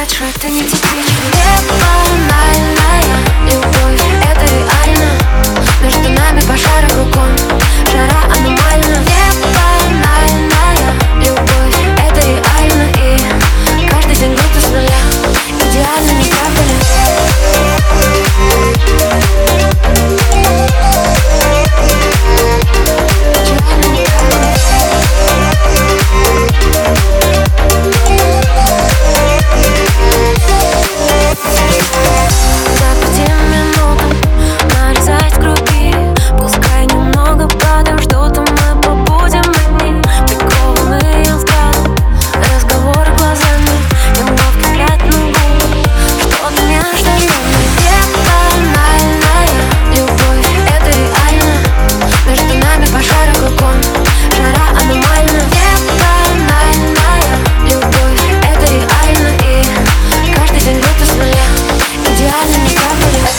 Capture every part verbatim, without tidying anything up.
раньше, это не типично. Банальная любовь, это реально. Между нами пожары кругом, жара аномальна. Банальная любовь, это реально. И каждый день будто с нуля. Идеально, не правда ли?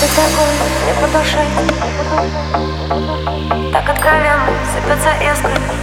Не по душе, так откровенно сыпятся искры.